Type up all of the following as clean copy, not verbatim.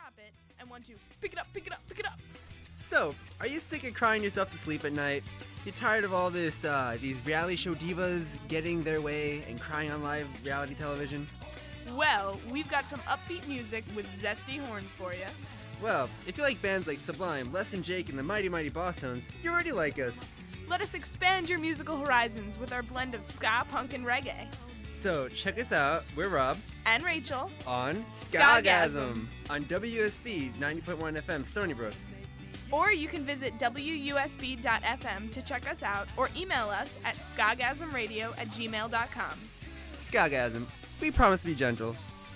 drop it, and 1, 2, pick it up, pick it up, pick it up. So, are you sick of crying yourself to sleep at night? You tired of all this, these reality show divas getting their way and crying on live reality television? Well, we've got some upbeat music with zesty horns for you. Well, if you like bands like Sublime, Less Than Jake, and the Mighty Mighty Boss Tones, you already like us. Let us expand your musical horizons with our blend of ska, punk, and reggae. So, check us out. We're Rob. And Rachel. On Skagasm. on WSB 90.1 FM, Stony Brook. Or you can visit WUSB.FM to check us out, or email us at skagasmradio@gmail.com. Skagasm. We promise to be gentle.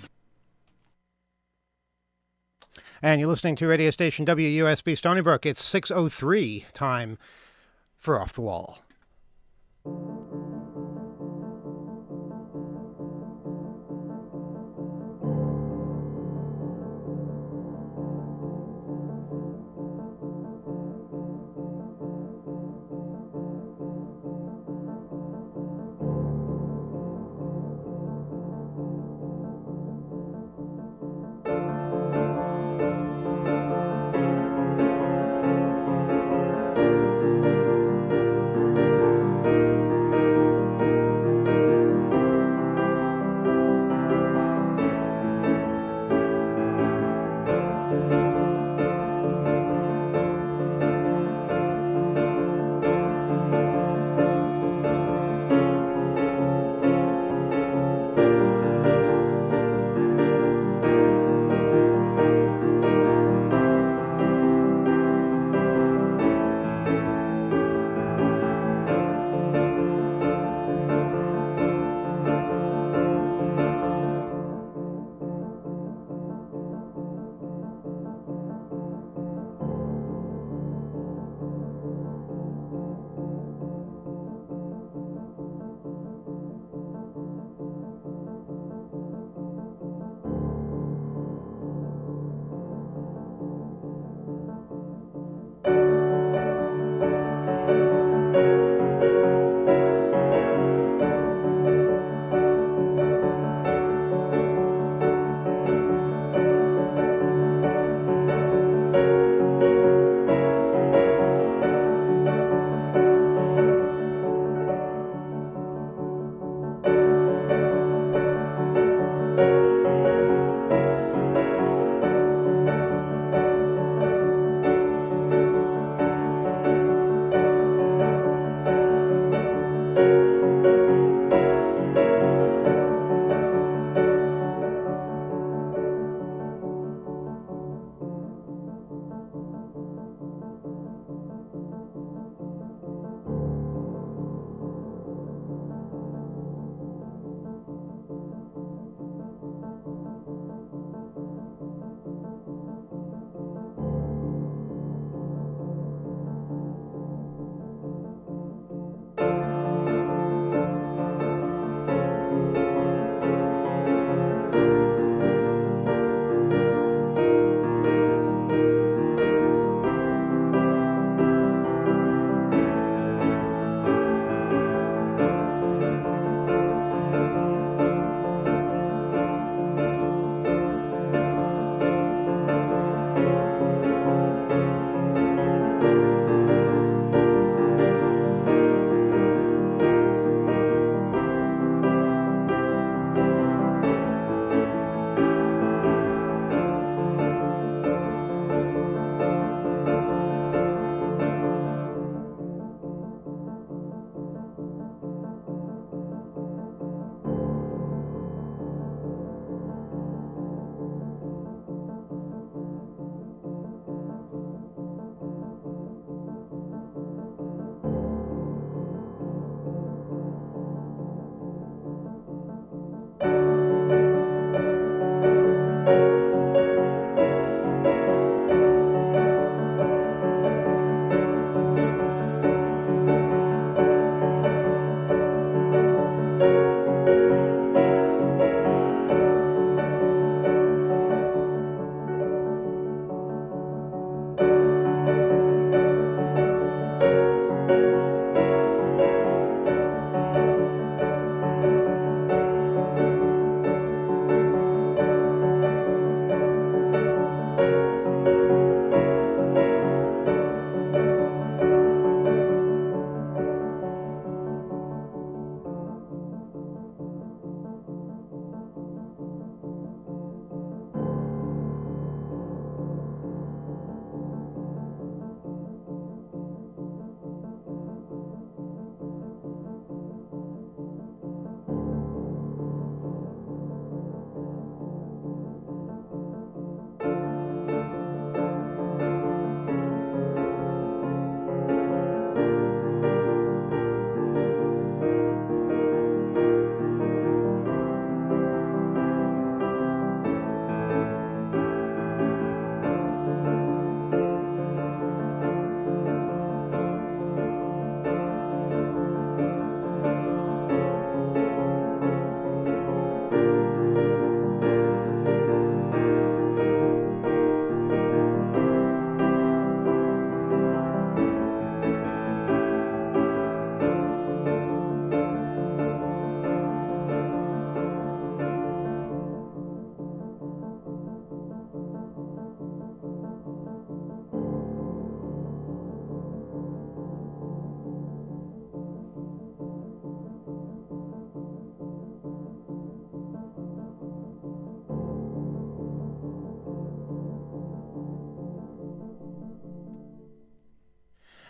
And you're listening to radio station WUSB Stony Brook. It's 6:03 time for Off the Wall.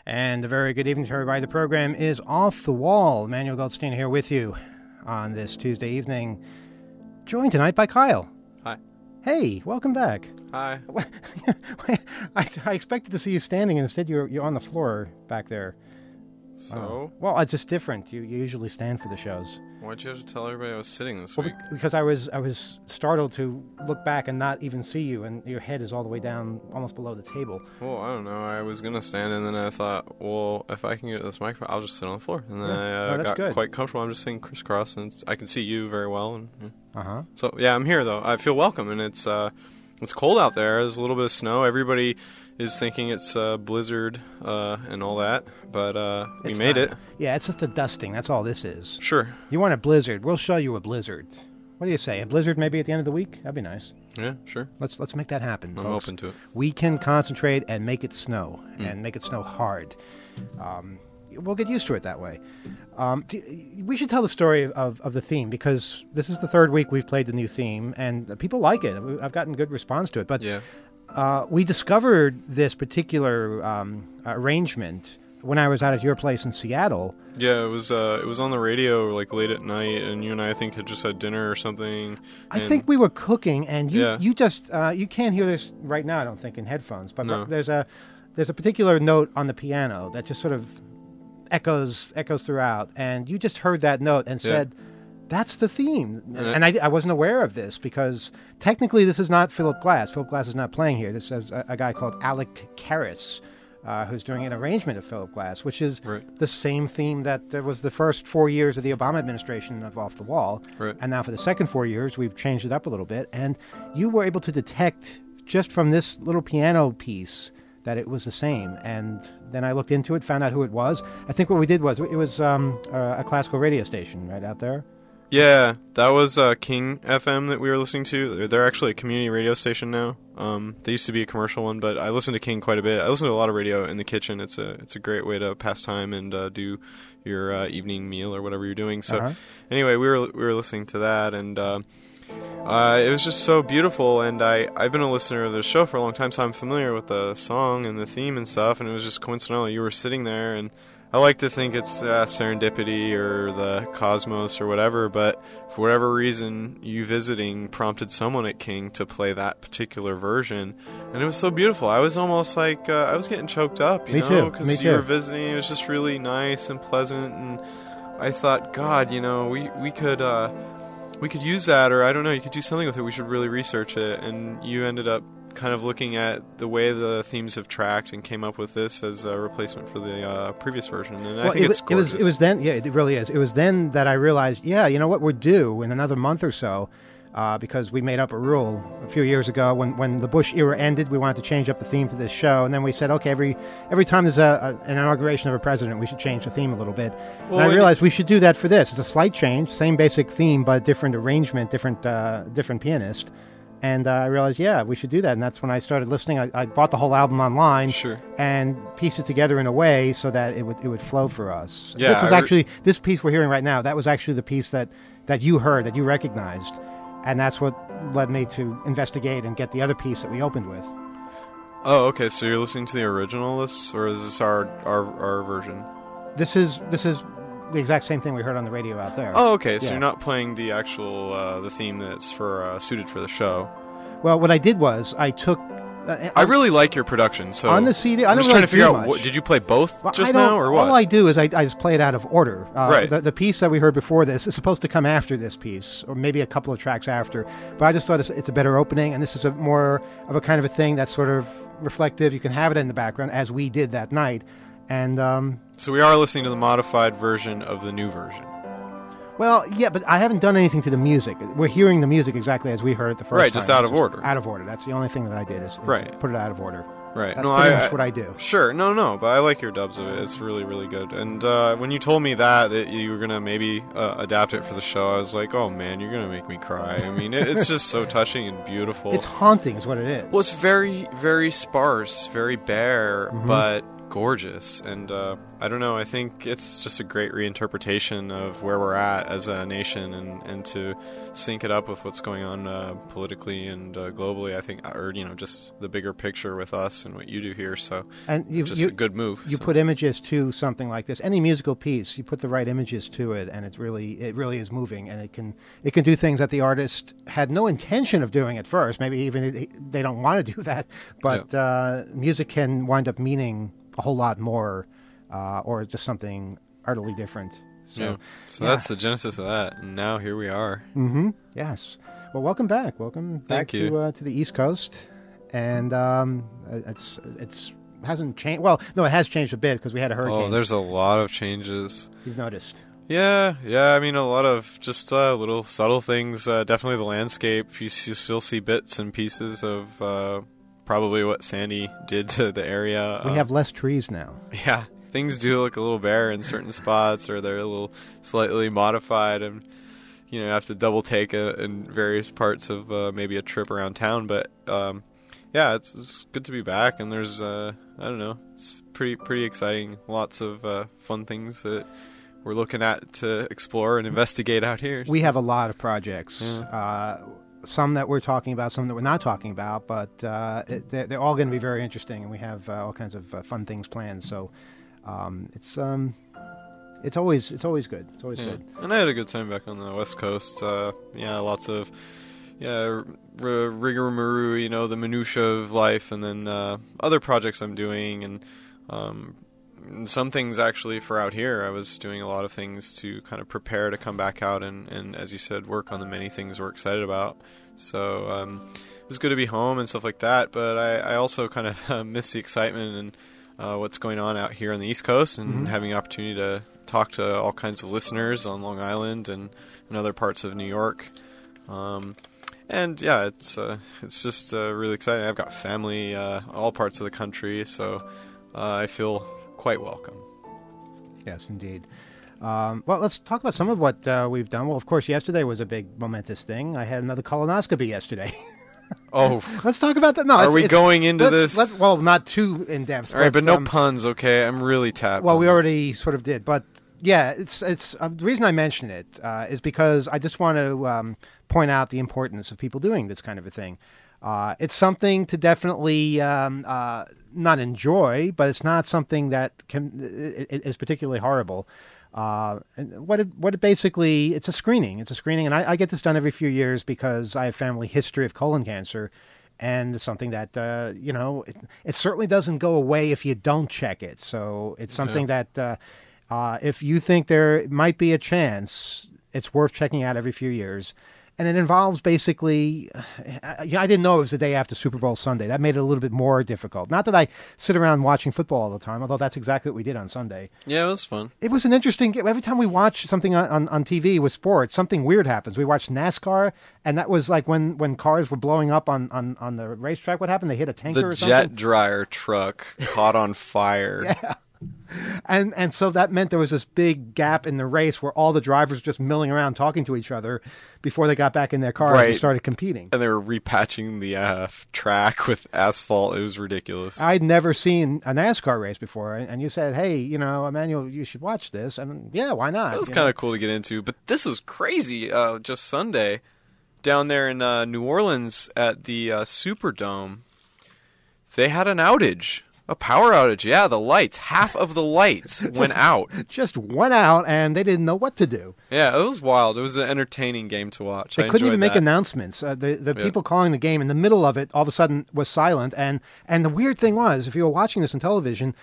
And a very good evening to everybody. The program is Off the Wall. Emmanuel Goldstein here with you on this Tuesday evening, joined tonight by Kyle. Hi. Hey, welcome back. Hi. I expected to see you standing. Instead, you're on the floor back there. So? Well, it's just different. You usually stand for the shows. Why'd you have to tell everybody I was sitting this week? Because I was startled to look back and not even see you, and your head is all the way down, almost below the table. Well, I don't know. I was going to stand, and then I thought, well, if I can get this microphone, I'll just sit on the floor. And then I got good. quite comfortable. I'm just sitting crisscross, and I can see you very well. And, Uh-huh. So, yeah, I'm here, though. I feel welcome, and it's cold out there. There's a little bit of snow. Everybody is thinking it's blizzard and all that, but we made it. Yeah, it's just a dusting. That's all this is. Sure. You want a blizzard? We'll show you a blizzard. What do you say? A blizzard maybe at the end of the week? That'd be nice. Yeah, sure. Let's make that happen, I'm folks. open to it. We can concentrate and make it snow, and make it snow hard. We'll get used to it that way. We should tell the story of the theme, because this is the third week we've played the new theme, and people like it. I've gotten good response to it. But Yeah. we discovered this particular arrangement when I was out at your place in Seattle. Yeah, it was on the radio like late at night, and you and I think had just had dinner or something. I think we were cooking, and Yeah. you just you can't hear this right now, I don't think, in headphones. But No. there's a particular note on the piano that just sort of echoes throughout, and you just heard that note and said, "That's the theme." And I wasn't aware of this, because technically this is not Philip Glass. Philip Glass is not playing here. This is a guy called Alec Karras, who's doing an arrangement of Philip Glass, which is Right. the same theme that was the first 4 years of the Obama administration of Off the Wall. Right. And now for the second 4 years, we've changed it up a little bit. And you were able to detect just from this little piano piece that it was the same. And then I looked into it, found out who it was. I think what we did was, it was a classical radio station right out there. Yeah, that was King FM that we were listening to. They're actually a community radio station now. They used to be a commercial one, but I listen to King quite a bit. I listen to a lot of radio in the kitchen. It's a great way to pass time and do your evening meal or whatever you're doing. So anyway, we were listening to that, and it was just so beautiful. And I've been a listener of the show for a long time, so I'm familiar with the song and the theme and stuff. And it was just coincidental you were sitting there, and I like to think it's serendipity or the cosmos or whatever, but for whatever reason, you visiting prompted someone at King to play that particular version, and it was so beautiful. I was almost like, I was getting choked up, you know, because you were visiting. It was just really nice and pleasant, and I thought, God, you know, we could use that, or I don't know, you could do something with it. We should really research it, and you ended up kind of looking at the way the themes have tracked and came up with this as a replacement for the previous version, and I think it's gorgeous. It was then, yeah, it really is. It was then that I realized, yeah, you know what, we're due in another month or so, because we made up a rule a few years ago when the Bush era ended. We wanted to change up the theme to this show, and then we said, okay, every time there's an inauguration of a president, we should change the theme a little bit. Well, and I realized we should do that for this. It's a slight change, same basic theme, but different arrangement, different pianist. And I realized, yeah, we should do that. And that's when I started listening. I bought the whole album online, Sure. and pieced it together in a way so that it would flow for us. Yeah, This was actually, this piece we're hearing right now, that was actually the piece that you heard, that you recognized. And that's what led me to investigate and get the other piece that we opened with. Oh, okay, so you're listening to the original or is this our version? This is the exact same thing we heard on the radio out there. Oh, okay, so Yeah. you're not playing the actual, the theme that's for suited for the show. Well, what I did was I took... I really like your production, so on the CD, I I'm don't just really trying to figure do out, much. did you play both Well, just I don't- now, or what? All I do is I just play it out of order. Right. The piece that we heard before this is supposed to come after this piece, or maybe a couple of tracks after. But I just thought it's a better opening, and this is a more of a kind of a thing that's sort of reflective. You can have it in the background, as we did that night. And, So we are listening to the modified version of the new version. well, yeah, but I haven't done anything to the music. We're hearing the music exactly as we heard it the first time. Right, just out of It's order. Out of order. That's the only thing that I did is Right. put it out of order. Right. That's no, pretty much what I do. Sure. No, but I like your dubs of it. It's really, really good. And when you told me that you were going to maybe adapt it for the show, I was like, oh, man, you're going to make me cry. I mean, it's just so touching and beautiful. It's haunting is what it is. Well, it's very, very sparse, very bare, but gorgeous. And I don't know, I think it's just a great reinterpretation of where we're at as a nation, and to sync it up with what's going on politically and globally, I think, or just the bigger picture with us and what you do here. So and a good move. You put images to something like this. Any musical piece, you put the right images to it, and it really is moving, and it can do things that the artist had no intention of doing at first. Maybe even they don't want to do that, but music can wind up meaning a whole lot more, or just something utterly different. So that's the genesis of that, and now here we are. Mm-hmm. Yes. Well, welcome back. Welcome back to the East Coast, and it's hasn't changed. Well, no, it has changed a bit because we had a hurricane. Oh, there's a lot of changes. You've noticed. Yeah. I mean, a lot of just little subtle things. Definitely the landscape. You still see bits and pieces of probably what Sandy did to the area. We have less trees now. Yeah, things do look a little bare in certain spots, or they're a little slightly modified, and you have to double take it in various parts of maybe a trip around town. But yeah, it's good to be back, and there's I don't know, it's pretty exciting. Lots of fun things that we're looking at to explore and investigate out here. We have a lot of projects. Yeah. Some that we're talking about, some that we're not talking about, but they're all going to be very interesting, and we have all kinds of fun things planned. So it's always good. It's always good. And I had a good time back on the West Coast. Lots of rigmarole, the minutia of life, and then other projects I'm doing, and some things actually for out here. I was doing a lot of things to kind of prepare to come back out and as you said, work on the many things we're excited about. So it was good to be home and stuff like that, but I also kind of miss the excitement and what's going on out here on the East Coast, and having the opportunity to talk to all kinds of listeners on Long Island and other parts of New York. And yeah, it's just really exciting. I've got family all parts of the country, so I feel quite welcome. Yes, indeed. Well, let's talk about some of what we've done. Well, of course, yesterday was a big momentous thing. I had another colonoscopy yesterday. Oh. Let's talk about that. No, Are we going into this? Well, not too in-depth. All right, but no puns, okay? I'm really tapped. Well, we already sort of did. But, yeah, it's the reason I mention it is because I just want to point out the importance of people doing this kind of a thing. It's something to definitely not enjoy, but it's not something that is particularly horrible. And what it basically, it's a screening. It's a screening, and I get this done every few years because I have family history of colon cancer, and it's something that it certainly doesn't go away if you don't check it. So it's something that if you think there might be a chance, it's worth checking out every few years. And it involves basically, I didn't know it was the day after Super Bowl Sunday. That made it a little bit more difficult. Not that I sit around watching football all the time, although that's exactly what we did on Sunday. Yeah, it was fun. It was an interesting, every time we watch something on TV with sports, something weird happens. We watched NASCAR, and that was like when cars were blowing up on the racetrack. What happened? They hit a tanker or something? The jet dryer truck caught on fire. Yeah. And so that meant there was this big gap in the race where all the drivers were just milling around talking to each other before they got back in their cars and started competing. And they were repatching the track with asphalt. It was ridiculous. I'd never seen a NASCAR race before, and you said, hey, Emmanuel, you should watch this. And yeah, why not? It was kind of cool to get into. But this was crazy just Sunday down there in New Orleans at the Superdome. They had an outage. A power outage, yeah, the lights. Half of the lights went out. Just went out, and they didn't know what to do. Yeah, it was wild. It was an entertaining game to watch. They couldn't even make announcements. The people calling the game in the middle of it all of a sudden was silent. And the weird thing was, if you were watching this on television,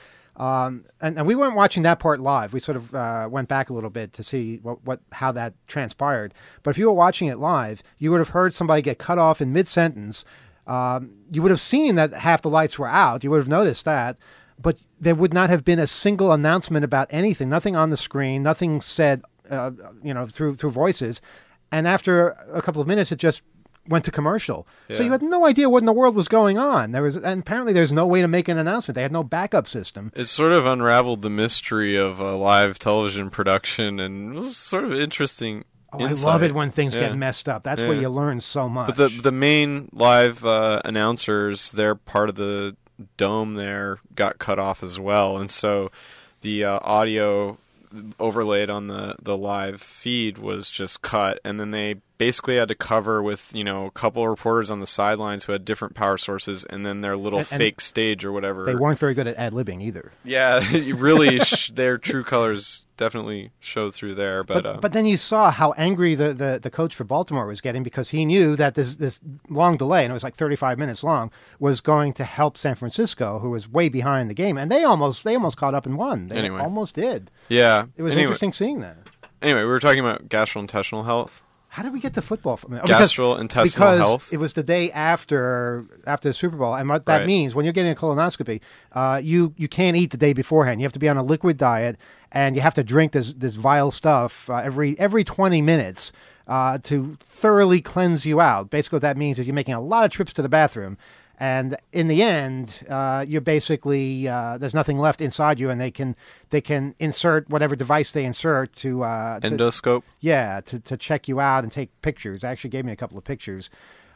and we weren't watching that part live. We sort of went back a little bit to see how that transpired. But if you were watching it live, you would have heard somebody get cut off in mid-sentence. You would have seen that half the lights were out. You would have noticed that. But there would not have been a single announcement about anything. Nothing on the screen. Nothing said, through voices. And after a couple of minutes, it just went to commercial. Yeah. So you had no idea what in the world was going on. And apparently there's no way to make an announcement. They had no backup system. It sort of unraveled the mystery of a live television production, and it was sort of interesting. Oh, I love it when things get messed up. That's where you learn so much. But the main live announcers, they're part of the dome there got cut off as well, and so the audio overlaid on the live feed was just cut, and then they basically had to cover with a couple of reporters on the sidelines who had different power sources, and then their little fake stage or whatever. They weren't very good at ad-libbing either. Yeah, really, their true colors definitely showed through there. But then you saw how angry the coach for Baltimore was getting, because he knew that this long delay, and it was like 35 minutes long, was going to help San Francisco, who was way behind the game, and they almost caught up and won. They almost did. Yeah, it was interesting seeing that. Anyway, we were talking about gastrointestinal health. How did we get to football from it? Gastrointestinal health. It was the day after the Super Bowl, and what that means, when you're getting a colonoscopy, you can't eat the day beforehand. You have to be on a liquid diet, and you have to drink this vile stuff every 20 minutes to thoroughly cleanse you out. Basically, what that means is you're making a lot of trips to the bathroom. And in the end, you're basically there's nothing left inside you, and they can insert whatever device they insert to endoscope. To check you out and take pictures. They actually gave me a couple of pictures.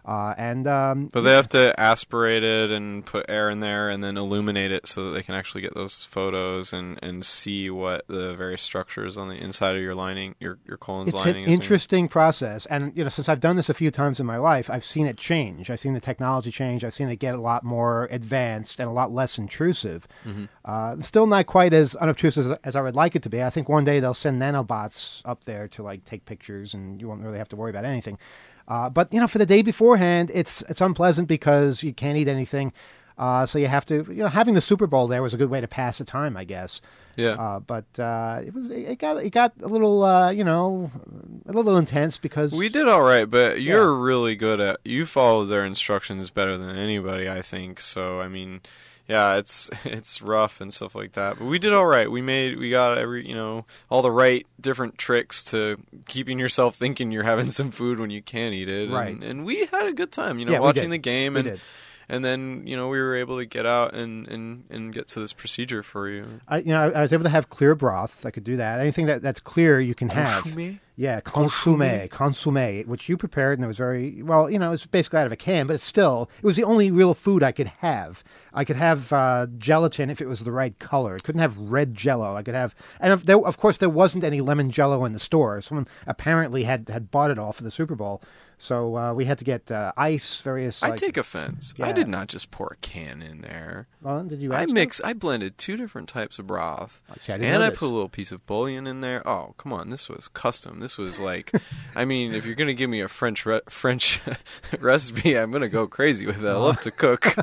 But they have to aspirate it and put air in there and then illuminate it so that they can actually get those photos and see what the various structures on the inside of your lining, your colon's lining. It's an interesting process. And, since I've done this a few times in my life, I've seen it change. I've seen the technology change. I've seen it get a lot more advanced and a lot less intrusive. Mm-hmm. Still not quite as unobtrusive as I would like it to be. I think one day they'll send nanobots up there to take pictures, and you won't really have to worry about anything. But for the day beforehand, it's unpleasant because you can't eat anything. So you have to, having the Super Bowl there was a good way to pass the time, I guess. Yeah. But it got a little, a little intense because we did all right. But you're really good you follow their instructions better than anybody, I think. So I mean, yeah, it's rough and stuff like that. But we did all right. We got all the right different tricks to keeping yourself thinking you're having some food when you can't eat it. Right. And we had a good time, watching the game. And then, we were able to get out and get to this procedure for you. I was able to have clear broth. I could do that. Anything that's clear, you can have. Yeah, consommé, which you prepared, and it was very, well, it was basically out of a can, but it was the only real food I could have. I could have gelatin if it was the right color. I couldn't have red Jell-O. I could have, and of course, there wasn't any lemon Jell-O in the store. Someone apparently had bought it all for the Super Bowl. So we had to get ice, various. I take offense. Yeah. I did not just pour a can in there. Well, did you? I blended 2 different types of broth, and I put a little piece of bouillon in there. Oh, come on! This was custom. This was like, I mean, if you're gonna give me a French recipe, I'm gonna go crazy with it. I love to cook.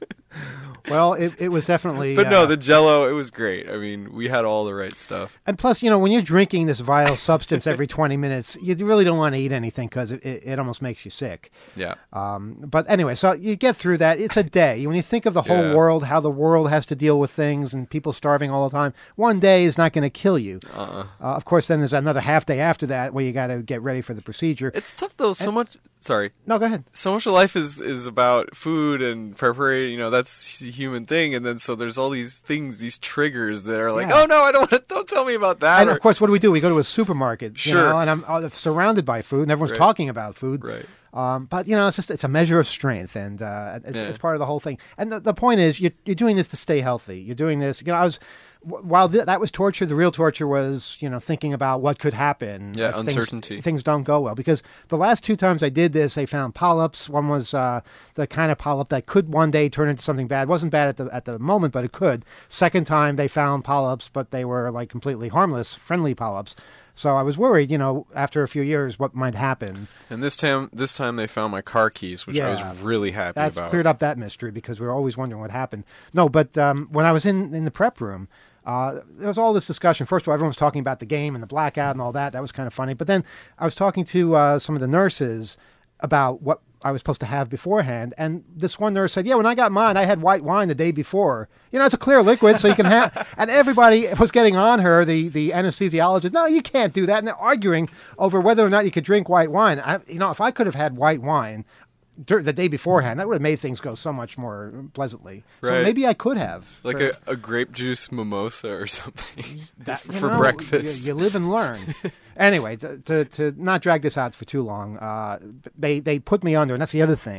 Well, it was definitely. But no, the Jell-O, it was great. I mean, we had all the right stuff. And plus, when you're drinking this vile substance every 20 minutes, you really don't want to eat anything because it almost makes you sick. Yeah. But anyway, so you get through that. It's a day. When you think of the whole world, how the world has to deal with things and people starving all the time, one day is not going to kill you. Of course, then there's another half day after that where you got to get ready for the procedure. It's tough, though. Sorry. No, go ahead. So much of life is about food and preparation. That's a human thing. And then so there's all these things, these triggers that are like, oh, no, don't tell me about that. And, of course, what do? We go to a supermarket. Sure. And I'm surrounded by food, and everyone's talking about food. Right. But, it's a measure of strength, and it's part of the whole thing. And the point is, you're doing this to stay healthy. You're doing this. While that was torture, the real torture was, thinking about what could happen. Yeah, uncertainty. Things don't go well. Because the last 2 times I did this, they found polyps. One was the kind of polyp that could one day turn into something bad. It wasn't bad at the moment, but it could. Second time, they found polyps, but they were completely harmless, friendly polyps. So I was worried, after a few years, what might happen. And this time they found my car keys, which I was really happy about. That's cleared up that mystery because we were always wondering what happened. No, but when I was in the prep room, there was all this discussion. First of all, everyone was talking about the game and the blackout and all that. That was kind of funny. But then I was talking to some of the nurses about what I was supposed to have beforehand. And this one nurse said, when I got mine, I had white wine the day before. It's a clear liquid, so you can have... And everybody was getting on her, the anesthesiologist. No, you can't do that. And they're arguing over whether or not you could drink white wine. If I could have had white wine the day beforehand, that would have made things go so much more pleasantly. Right. So maybe I could have. Like a grape juice mimosa or something for breakfast. You live and learn. Anyway, to not drag this out for too long, they put me under, and that's the other thing.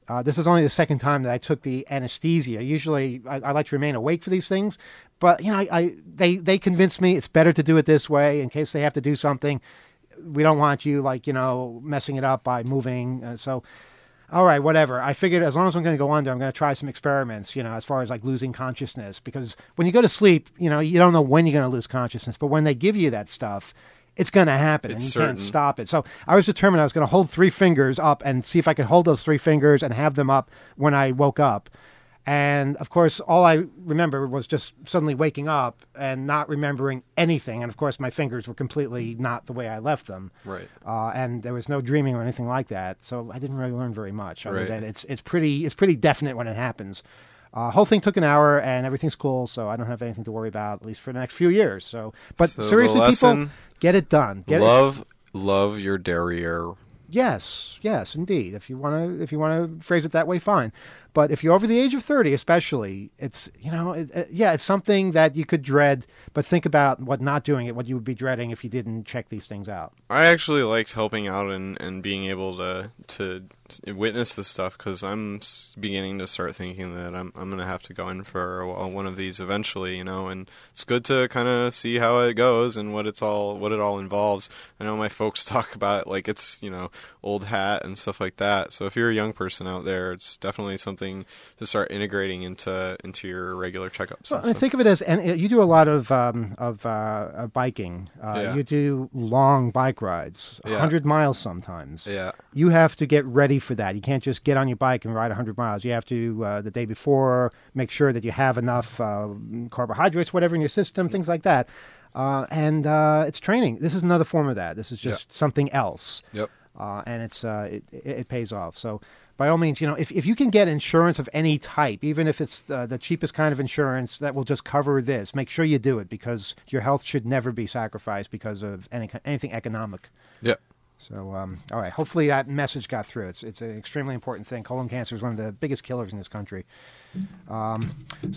This is only the second time that I took the anesthesia. Usually, I like to remain awake for these things, but they convinced me it's better to do it this way in case they have to do something. We don't want you messing it up by moving. So, all right, whatever. I figured as long as I'm going to go under, I'm going to try some experiments. As far as like losing consciousness, because when you go to sleep, you don't know when you're going to lose consciousness, but when they give you that stuff, it's going to happen, and you can't stop it. So I was determined I was going to hold 3 fingers up and see if I could hold those 3 fingers and have them up when I woke up. And, of course, all I remember was just suddenly waking up and not remembering anything. And, of course, my fingers were completely not the way I left them. Right. And there was no dreaming or anything like that. So I didn't really learn very much. Other than it's pretty definite when it happens. Whole thing took an hour, and everything's cool, so I don't have anything to worry about, at least for the next few years. But seriously, people, get it done. Love your derriere. Yes, indeed. If you want to phrase it that way, fine. But if you're over the age of 30, especially, it's it's something that you could dread. But think about what not doing it, what you would be dreading if you didn't check these things out. I actually liked helping out and being able to witness this stuff, because I'm beginning to start thinking that I'm going to have to go in for one of these eventually, and it's good to kind of see how it goes and what it all involves. I know my folks talk about it like it's old hat and stuff like that. So if you're a young person out there, it's definitely something to start integrating into your regular checkups. Well, I think of it as, and you do a lot of biking. You do long bike rides, 100 miles sometimes. Yeah. You have to get ready for that. You can't just get on your bike and ride 100 miles. You have to, the day before, make sure that you have enough carbohydrates, whatever in your system, things like that. And it's training. This is another form of that. This is just something else. Yep. And it pays off. So by all means, if you can get insurance of any type, even if it's the cheapest kind of insurance that will just cover this, make sure you do it, because your health should never be sacrificed because of anything economic. Yeah. So, all right. Hopefully that message got through. It's an extremely important thing. Colon cancer is one of the biggest killers in this country. That's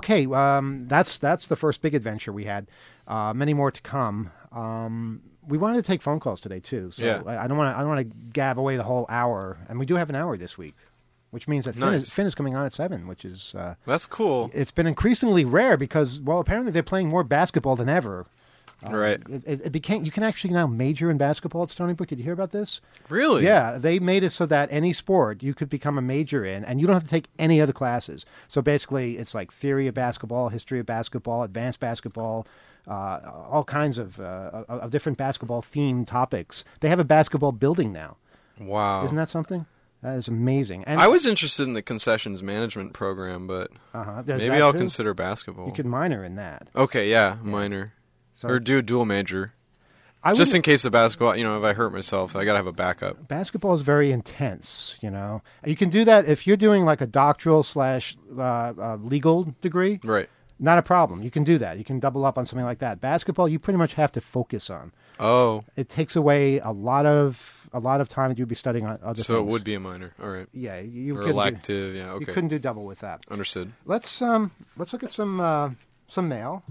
the first big adventure we had. Many more to come. We wanted to take phone calls today too, so I don't want to gab away the whole hour, and we do have an hour this week, which means that Finn is coming on at 7, which is that's cool. It's been increasingly rare because, well, apparently they're playing more basketball than ever. Right. It became, you can actually now major in basketball at Stony Brook. Did you hear about this? Really? Yeah, they made it so that any sport you could become a major in, and you don't have to take any other classes. So basically, it's like theory of basketball, history of basketball, advanced basketball, all kinds of different basketball-themed topics. They have a basketball building now. Wow. Isn't that something? That is amazing. And I was interested in the concessions management program, but maybe I'll consider basketball. You could minor in that. Okay, minor. So, or do a dual major. Just in case the basketball, if I hurt myself, I got to have a backup. Basketball is very intense, You can do that if you're doing like a doctoral / legal degree. Right. Not a problem. You can do that. You can double up on something like that. Basketball, you pretty much have to focus on. Oh. It takes away a lot of time that you'd be studying on other things. So it would be a minor. All right. Yeah, or elective. Yeah. Okay. You couldn't do double with that. Understood. Let's look at some mail.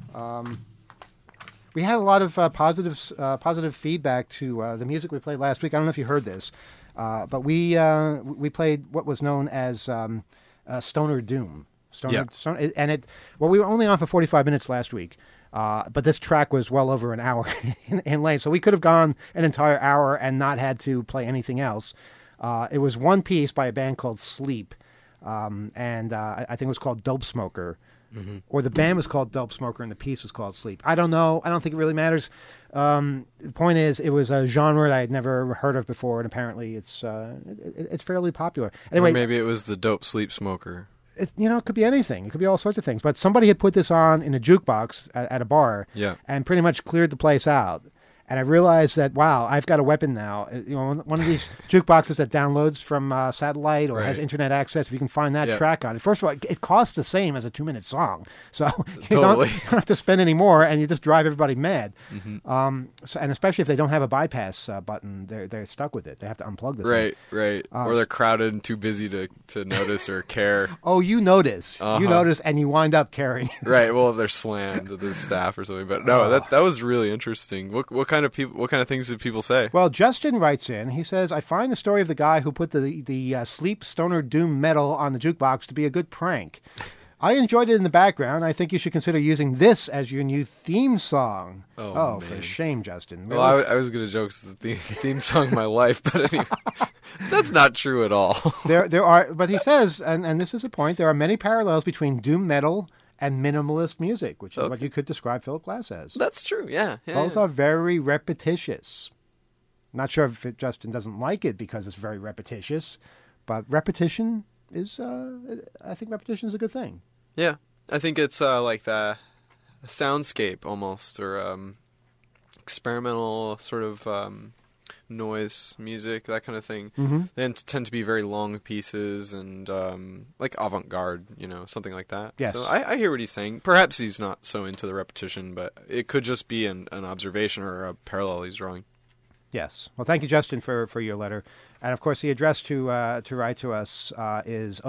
We had a lot of positive feedback to the music we played last week. I don't know if you heard this, but we played what was known as Stoner Doom. Stoner, and we were only on for 45 minutes last week, but this track was well over an hour in length, so we could have gone an entire hour and not had to play anything else. It was one piece by a band called Sleep, and I think it was called Dope Smoker. Mm-hmm. Or the band was called Dope Smoker and the piece was called Sleep. I don't know. I don't think it really matters. The point is, it was a genre that I had never heard of before, and apparently it's fairly popular. Anyway, or maybe it was the Dope Sleep Smoker. It could be anything. It could be all sorts of things. But somebody had put this on in a jukebox at a bar and pretty much cleared the place out. And I realized that, wow, I've got a weapon now. One of these jukeboxes that downloads from satellite or has internet access, if you can find that track on it. First of all, it costs the same as a 2-minute song. So you don't have to spend any more, and you just drive everybody mad. Mm-hmm. And especially if they don't have a bypass button, they're stuck with it. They have to unplug the thing. Right. Or they're crowded and too busy to notice or care. Oh, you notice. Uh-huh. You notice, and you wind up caring. Right. Well, they're slammed to the staff or something. But no, that was really interesting. What kind kind of things did people say? Well, Justin writes in. He says, I find the story of the guy who put the sleep stoner doom metal on the jukebox to be a good prank. I enjoyed it in the background. I think you should consider using this as your new theme song. Oh, for shame, Justin. Really? Well, I was going to joke it's the theme song of my life, but anyway, that's not true at all. There are, but he says, and this is a point, there are many parallels between doom metal and minimalist music, which is what you could describe Philip Glass as. That's true, yeah. Both are very repetitious. Not sure if Justin doesn't like it because it's very repetitious, but repetition is, I think repetition is a good thing. Yeah, I think it's like the soundscape almost, or experimental sort of noise music, that kind of thing. Mm-hmm. They tend to be very long pieces and like avant-garde, something like that. Yes. So I hear what he's saying. Perhaps he's not so into the repetition, but it could just be an observation or a parallel he's drawing. Yes. Well, thank you, Justin, for your letter. And, of course, the address to write to us is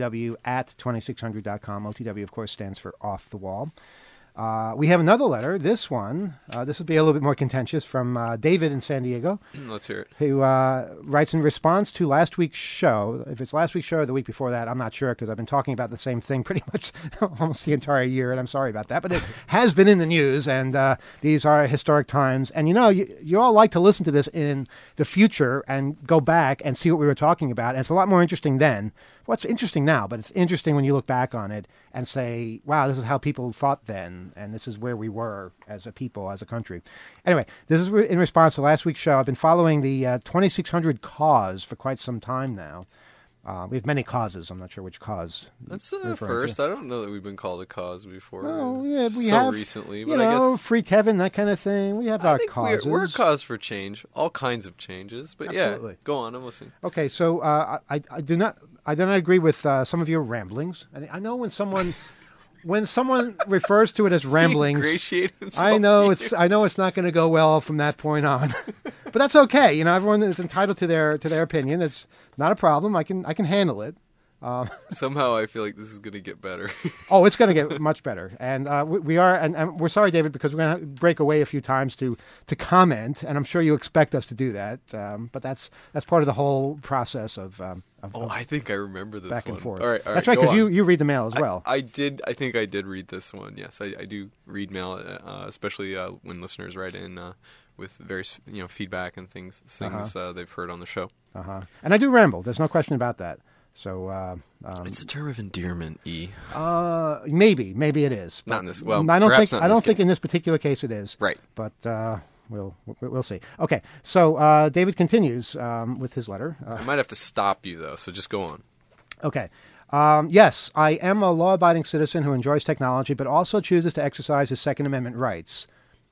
otw@2600.com. OTW, of course, stands for Off the Wall. We have another letter. This one, this will be a little bit more contentious, from David in San Diego. Let's hear it. Who writes in response to last week's show. If it's last week's show or the week before that, I'm not sure, because I've been talking about the same thing pretty much almost the entire year, and I'm sorry about that. But it has been in the news, and these are historic times. And, you all like to listen to this in the future and go back and see what we were talking about. And it's a lot more interesting then. Well, it's interesting now, but it's interesting when you look back on it and say, wow, this is how people thought then, and this is where we were as a people, as a country. Anyway, this is in response to last week's show. I've been following the 2600 cause for quite some time now. We have many causes. I'm not sure which cause. That's a first. I don't know that we've been called a cause before. Oh, yeah, we so have recently. But I guess Free Kevin, that kind of thing. We have our causes. We're a cause for change, all kinds of changes. But Absolutely. Yeah, go on. I'm listening. Okay, so I do not agree with some of your ramblings. I know when someone refers to it as ramblings, I know it's not going to go well from that point on. But that's okay. Everyone is entitled to their opinion. It's not a problem. I can handle it. Somehow I feel like this is going to get better. Oh, it's going to get much better. And we are, and we're sorry, David, because we're going to break away a few times to comment, and I'm sure you expect us to do that. But that's part of the whole process of I think I remember this back one. and forth. All right, that's right, because you read the mail as well. I think I did read this one. Yes, I do read mail, especially when listeners write in with various feedback and things they've heard on the show. And I do ramble. There's no question about that. So it's a term of endearment, E. Maybe it is. Not in this. Well, I don't think in this particular case it is. Right. But we'll see. Okay. So David continues with his letter. I might have to stop you though. So just go on. Okay. Yes, I am a law-abiding citizen who enjoys technology, but also chooses to exercise his Second Amendment rights.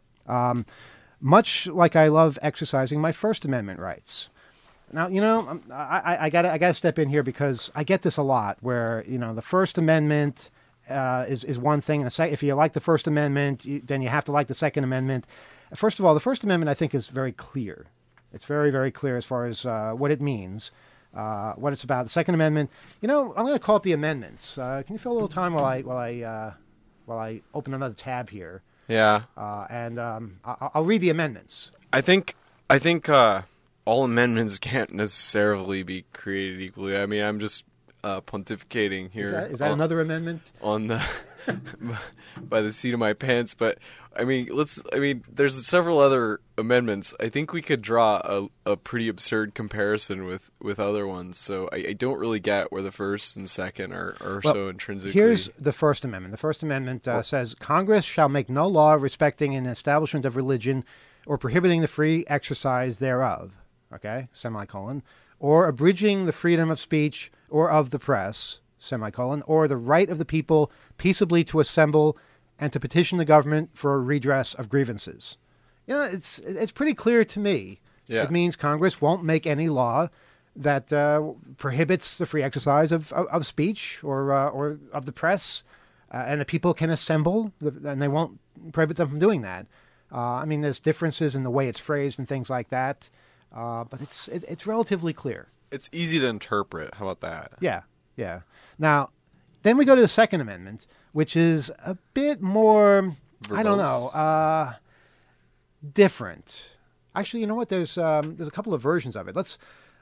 Much like I love exercising my First Amendment rights. Now, I gotta step in here because I get this a lot where, the First Amendment is one thing. And if you like the First Amendment, then you have to like the Second Amendment. First of all, the First Amendment, I think, is very clear. It's very, very clear as far as what it means, what it's about. The Second Amendment, I'm going to call up the amendments. Can you fill a little time while I open another tab here? Yeah. And I'll read the amendments. I think all amendments can't necessarily be created equally. I mean, I'm just pontificating here. Is that another amendment? On the by the seat of my pants, but there's several other amendments. I think we could draw a pretty absurd comparison with other ones. So I don't really get where the first and second are so intrinsically. Here's the First Amendment. The First Amendment says, Congress shall make no law respecting an establishment of religion or prohibiting the free exercise thereof. Okay, semicolon, or abridging the freedom of speech or of the press, semicolon, or the right of the people peaceably to assemble and to petition the government for a redress of grievances. It's pretty clear to me. Yeah. It means Congress won't make any law that prohibits the free exercise of speech or of the press, and the people can assemble, and they won't prohibit them from doing that. There's differences in the way it's phrased and things like that. But it's relatively clear. It's easy to interpret. How about that? Yeah. Now, then we go to the Second Amendment, which is a bit more, verbose. I don't know. different. Actually, you know what? There's a couple of versions of it. Let's.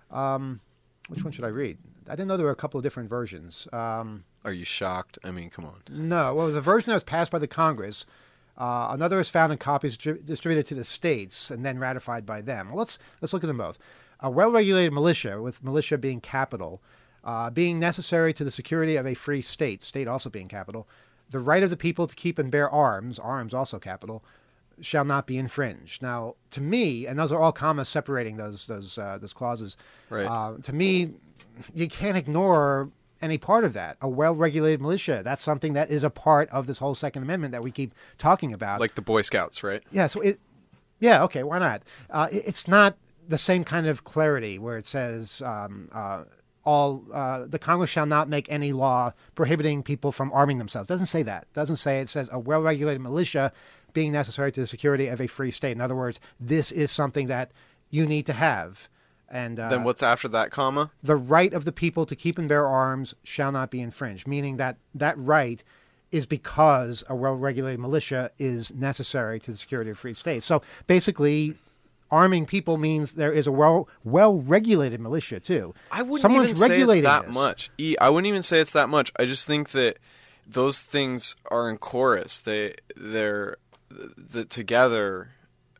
Which one should I read? I didn't know there were a couple of different versions. Are you shocked? I mean, come on. No. Well, it was a version that was passed by the Congress. Another was found in copies distributed to the states and then ratified by them. Well, let's look at them both. A well-regulated militia, with militia being capital, being necessary to the security of a free state, state also being capital, the right of the people to keep and bear arms, arms also capital, shall not be infringed. Now, to me, and those are all commas separating those clauses. Right. To me, you can't ignore any part of that. A well-regulated militia, that's something that is a part of this whole Second Amendment that we keep talking about. Like the Boy Scouts, right? Yeah. So okay, why not? It's not the same kind of clarity where it says the Congress shall not make any law prohibiting people from arming themselves. It doesn't say that. It doesn't say. It says a well-regulated militia being necessary to the security of a free state. In other words, this is something that you need to have. And then what's after that comma? The right of the people to keep and bear arms shall not be infringed, meaning that right is because a well-regulated militia is necessary to the security of free states. So basically, arming people means there is a well-regulated militia too. I wouldn't Someone's even say it's regulating that this. much. I wouldn't even say it's that much. I just think that those things are in chorus. They're together.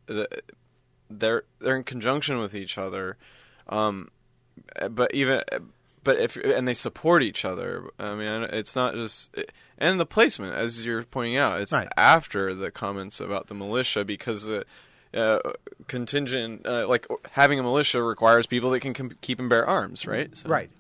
They're in conjunction with each other. But they support each other. I mean, it's not just, and the placement, as you're pointing out, it's right after the comments about the militia, because contingent, like having a militia requires people that can keep and bear arms, right? So. Right.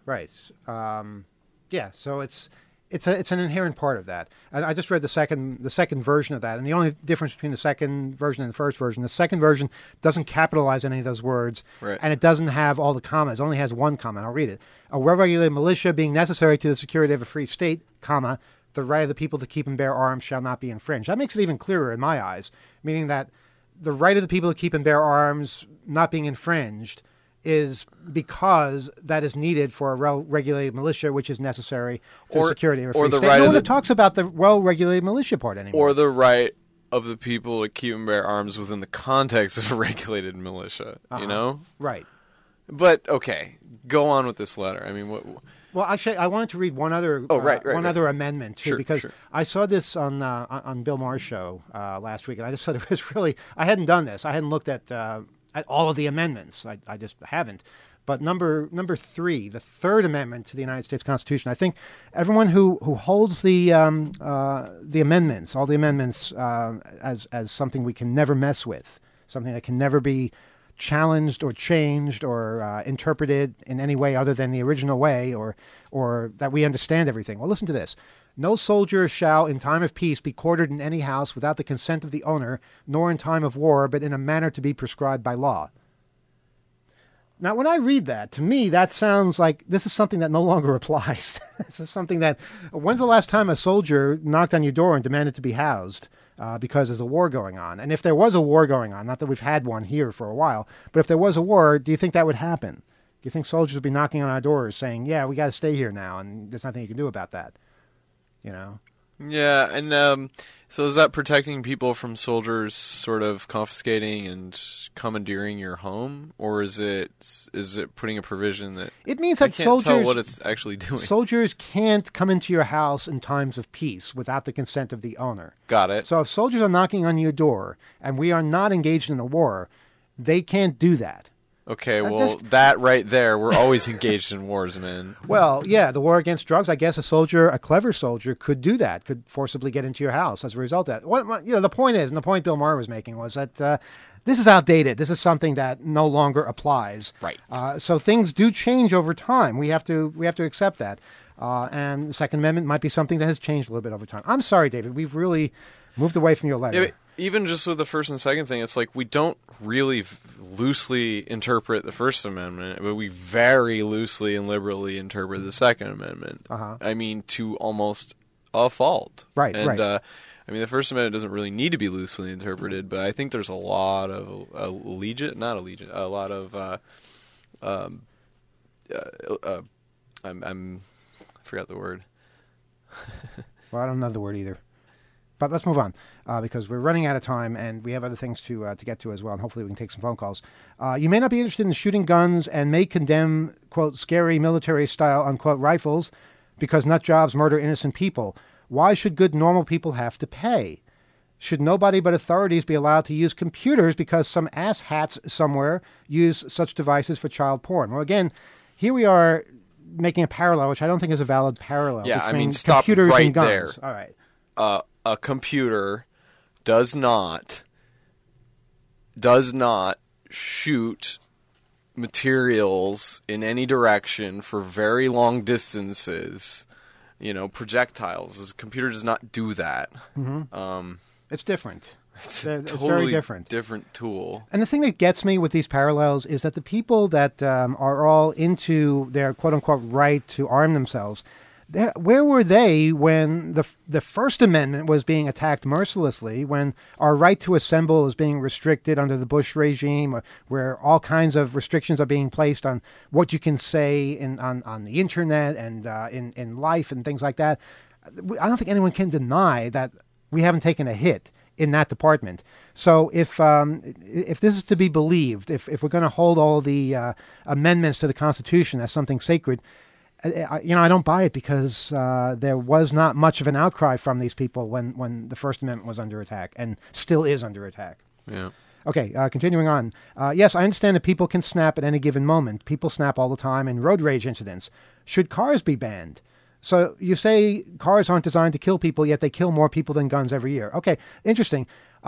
Yeah. So it's an inherent part of that. And I just read the second version of that, and the only difference between the second version and the first version, the second version doesn't capitalize any of those words, right, and it doesn't have all the commas. It only has one comma. I'll read it. A well-regulated militia being necessary to the security of a free state, comma, the right of the people to keep and bear arms shall not be infringed. That makes it even clearer in my eyes, meaning that the right of the people to keep and bear arms not being infringed is because that is needed for a well-regulated militia, which is necessary to the security of a free state. Right, no one talks about the well-regulated militia part anymore. Or the right of the people to keep and bear arms within the context of a regulated militia, you know? Right. But, okay, go on with this letter. I mean, what... Well, actually, I wanted to read one other other amendment too, because I saw this on Bill Maher's show last week, and I just thought it was really. I hadn't done this. I hadn't looked at all of the amendments. I just haven't. But number 3, the Third Amendment to the United States Constitution. I think everyone who holds the amendments, all the amendments, as something we can never mess with, something that can never be challenged or changed or interpreted in any way other than the original way, or that we understand everything. Well, listen to this. No soldier shall in time of peace be quartered in any house without the consent of the owner, nor in time of war, but in a manner to be prescribed by law. Now, when I read that, to me, that sounds like this is something that no longer applies. This is something that, when's the last time a soldier knocked on your door and demanded to be housed? Because there's a war going on. And if there was a war going on, not that we've had one here for a while, but if there was a war, do you think that would happen? Do you think soldiers would be knocking on our doors saying, yeah, we got to stay here now, and there's nothing you can do about that? You know? Yeah, and so is that protecting people from soldiers sort of confiscating and commandeering your home, or is it putting a provision that it means that I can't soldiers tell what it's actually doing? Soldiers can't come into your house in times of peace without the consent of the owner. Got it. So if soldiers are knocking on your door and we are not engaged in a war, they can't do that. Okay, well, that right there, we're always engaged in wars, man. Well, yeah, the war against drugs, I guess a clever soldier could do that, could forcibly get into your house as a result of that. The point is, and the point Bill Maher was making was that this is outdated. This is something that no longer applies. Right. So things do change over time. We have to accept that. And the Second Amendment might be something that has changed a little bit over time. I'm sorry, David. We've really moved away from your letter. Yeah, even just with the first and second thing, it's like we don't really loosely interpret the First Amendment, but we very loosely and liberally interpret the Second Amendment. I mean, to almost a fault. Right, and, right. I mean, the First Amendment doesn't really need to be loosely interpreted, but I think there's a lot of I forgot the word. Well, I don't know the word either. But let's move on because we're running out of time and we have other things to get to as well. And hopefully we can take some phone calls. You may not be interested in shooting guns and may condemn, quote, scary military-style, unquote, rifles because nut jobs murder innocent people. Why should good, normal people have to pay? Should nobody but authorities be allowed to use computers because some asshats somewhere use such devices for child porn? Well, again, here we are making a parallel, which I don't think is a valid parallel. Yeah, I between mean, stop computers right and guns. there. All right. A computer does not shoot materials in any direction for very long distances. Projectiles. A computer does not do that. Mm-hmm. It's different. It's It's totally very different tool. And the thing that gets me with these parallels is that the people that are all into their quote-unquote right to arm themselves, where were they when the First Amendment was being attacked mercilessly, when our right to assemble was being restricted under the Bush regime, where all kinds of restrictions are being placed on what you can say on the internet and in life and things like that? I don't think anyone can deny that we haven't taken a hit in that department. So if this is to be believed, if we're going to hold all the amendments to the Constitution as something sacred, I don't buy it because there was not much of an outcry from these people when the First Amendment was under attack and still is under attack. Yeah. Okay, continuing on. Yes, I understand that people can snap at any given moment. People snap all the time in road rage incidents. Should cars be banned? So you say cars aren't designed to kill people, yet they kill more people than guns every year. Okay, interesting.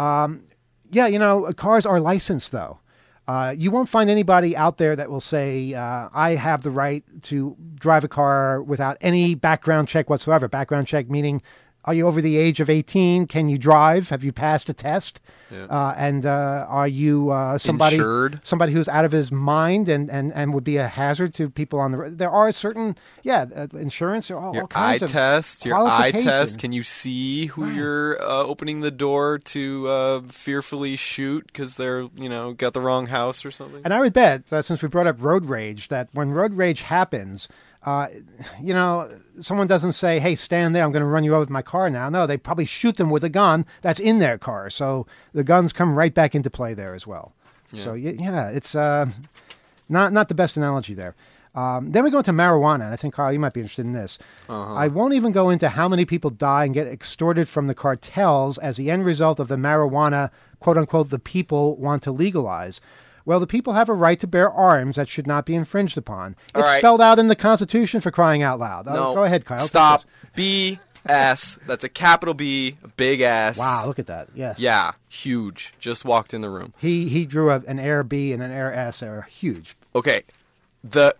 Cars are licensed, though. You won't find anybody out there that will say, I have the right to drive a car without any background check whatsoever. Background check meaning, are you over the age of 18? Can you drive? Have you passed a test? Yeah. Are you somebody insured? Somebody who's out of his mind and would be a hazard to people on the road? There are certain, insurance, all kinds of your eye test. qualification. Can you see who you're opening the door to fearfully shoot because they're, got the wrong house or something? And I would bet that since we brought up road rage, that when road rage happens, someone doesn't say, hey, stand there, I'm going to run you over with my car now. No, they probably shoot them with a gun that's in their car. So the guns come right back into play there as well. Yeah. So, it's not the best analogy there. Then we go into marijuana, and I think, Kyle, you might be interested in this. Uh-huh. I won't even go into how many people die and get extorted from the cartels as the end result of the marijuana, quote-unquote, the people want to legalize. Well, the people have a right to bear arms that should not be infringed upon. It's spelled out in the Constitution, for crying out loud. No, go ahead, Kyle. Stop. B-S. That's a capital B, a big S. Wow, look at that. Yes. Yeah, huge. Just walked in the room. He drew an air B and an air S. They're huge. Okay. The